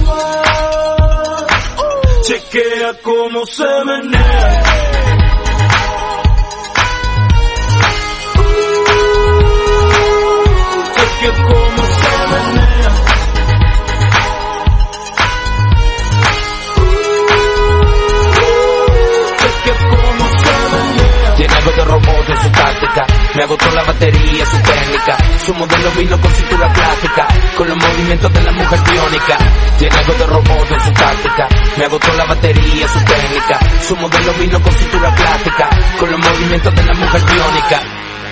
virtual. Chequea cómo se menea. Chequea cómo se menea. Chequea cómo se menea. Tiene algo de robot en su táctica, me agotó la batería, su técnica. Su modelo vino con cintura clásica, con los movimientos de la mujer biónica. Tiene algo de robot en su táctica, me agotó la batería, su técnica. Su modelo vino con cintura clásica, con los movimientos de la mujer biónica.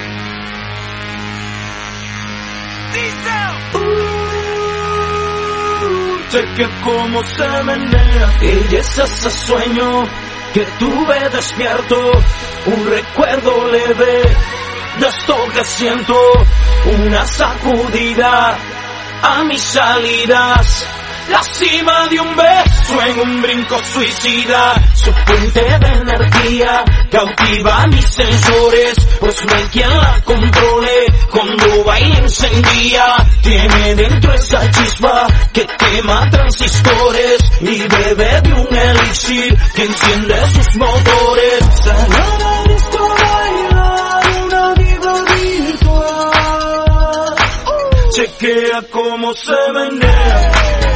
Chequea cómo se menea. Ella es ese sueño que tuve despierto, un recuerdo leve de esto que siento, una sacudida a mis salidas, la cima de un beso en un brinco suicida. Su fuente de energía cautiva mis sensores, pues no hay quien la controle. Cuando baila encendía, tiene dentro esa chispa que quema transistores y bebe de un elixir que enciende sus motores. Salió del disco a bailar una vida virtual. Chequea cómo se menea.